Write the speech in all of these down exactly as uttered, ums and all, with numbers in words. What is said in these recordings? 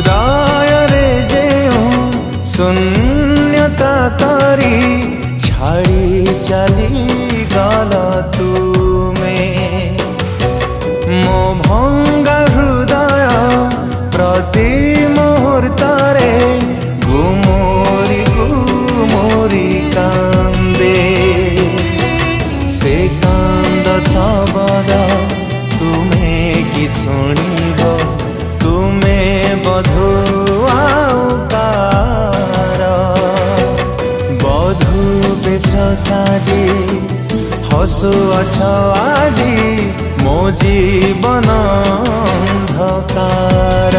हृदय रे जेउ शून्यता करी छाड़ी चली गल तुमे मो भंगा हृदय प्रति मुहूर्त रे गुमोरी गुमोरी कांदे से कांद शब्द तुमे कि शुणिब तुमे बधू आउकार बधू बेश साजी हसुअछ आजी मो जीवन अंधकार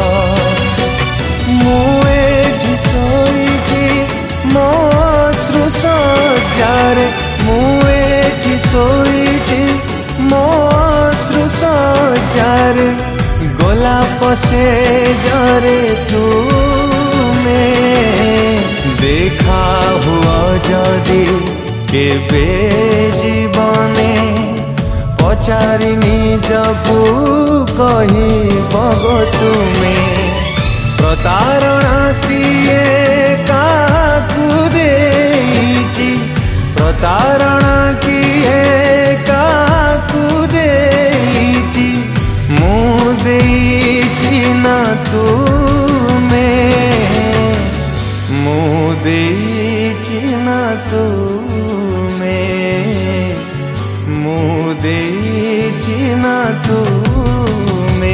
मुझे शोची मो श्रुसज्जार मुझे शोची मो श्रुसज्जार गोलाप से जरे तुमे देखा हुआ जदि केबे जीवने पचारि निजकू कही बगो तुमे प्रतारणा किए काकू देइछि प्रतारणा किए काकू देइछि मु देइछि ना तुमे मु देइछि ना तुमे मु देइछि ना तुमे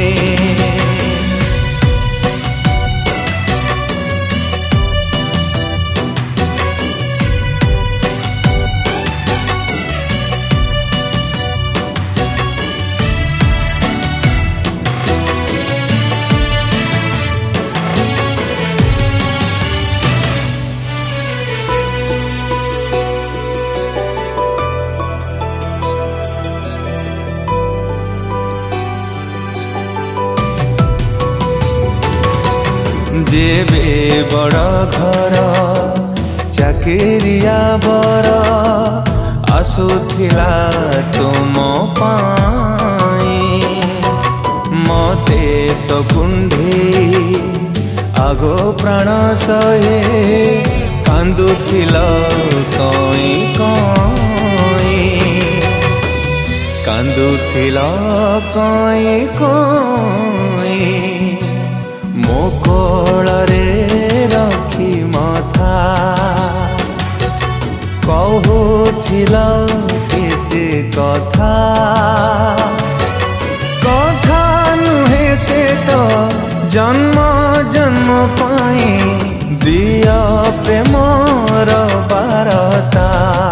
जेबे बड़ घर चाकिरिया बर आसुथिला तुम पाई मते तो कुंढी आगो प्राण सहे कांदुथिल कई कई कांदुथिल कई कई मो कोल रे रखी मथा कहूथिल केते कथा कथा नुहे से तो जन्म जन्म पाई दिया प्रेमर बारता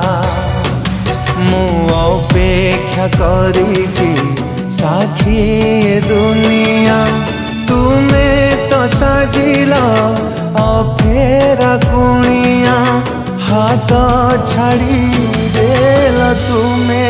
मु अपेक्षा करिछि साखी दुनिया तुमे तो सजिला अफेरा कुणिया हाथ छाड़ी देल तुमे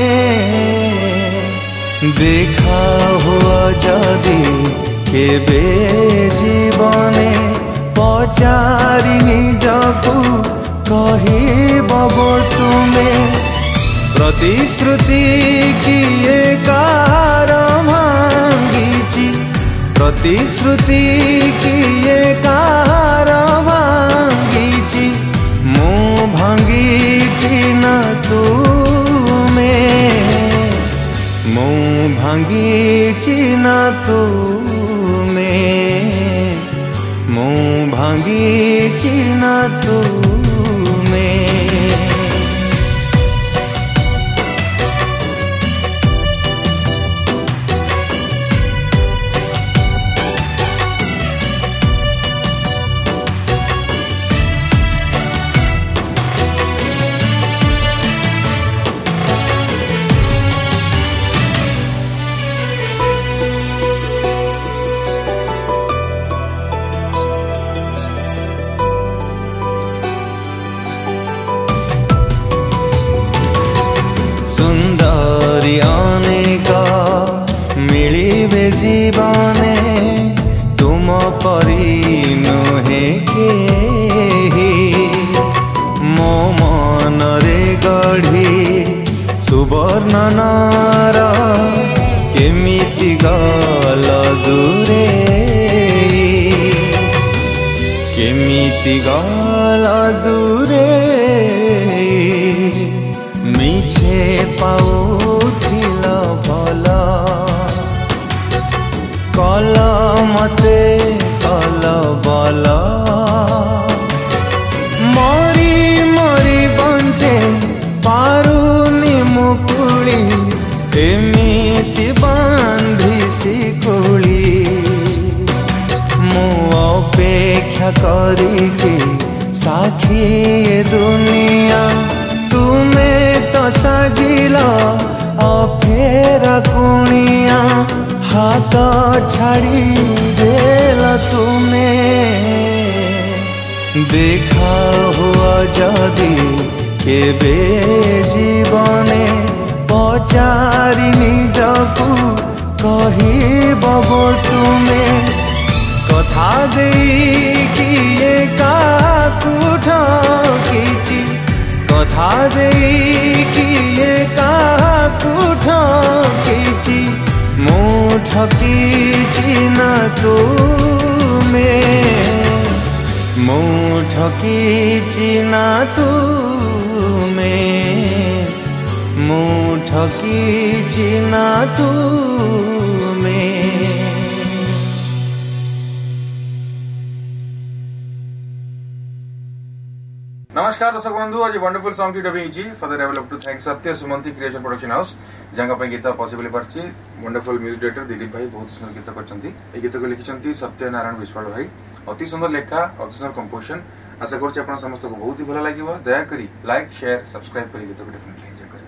देखा हुआ जदि केबे जीवने पचारि निजकू कही बगो तुमे प्रतिश्रुति किए कार भांगी प्रतिश्रुति किए कार भांगी मु भांगी न तुमे मु भांगी न तुमे मु भांगी न तुमे सुंदरी अनेक मिलिबे जीवने तुम परी नुहे केही मो मन रे गढ़ी सुवर्ण नार केमिति गल दूरे बीतीगला दूरे मिछे पाउथिल भल कल मते कल बल मरी मरी बंचे पारुनी मुकुली एमिति बांधी शिकुली मु अपेक्षा करिछि साखी ए दुनिया तुमे तो सजिल अफेरा कुणिया हाथ छाड़ी देल तुमे देखा हुआ जदि केबे जीवने पचारि निजकु कहिबो तुमे कथा देई किए काकु ठकिछि कथा देई किए काकु ठकिछि मु ठकिछि ना तुमे मु ठकिछि ना तुमे मु ठकिछि ना तुमे। नमस्कार दर्शक बंधु आज वंडरफुल सॉन्ग डबिंग जी for the develop to thank Satya Sumanti creation production house जहाँ पर गीत पॉसिबल पार्ची वंडरफुल म्यूजिक डायरेक्टर दिलीप भाई बहुत सुंदर गीत करछंती ए गीत को लिखिछंती सत्य नारायण विश्वाल भाई अति सुंदर लेखा अति सुंदर कंपोजिशन आशा करछि आपण समस्त को बहुत ही भला लागिवो दया करी लाइक शेयर सब्सक्राइब करी गीत को डेफिनेटली एंजॉय करी।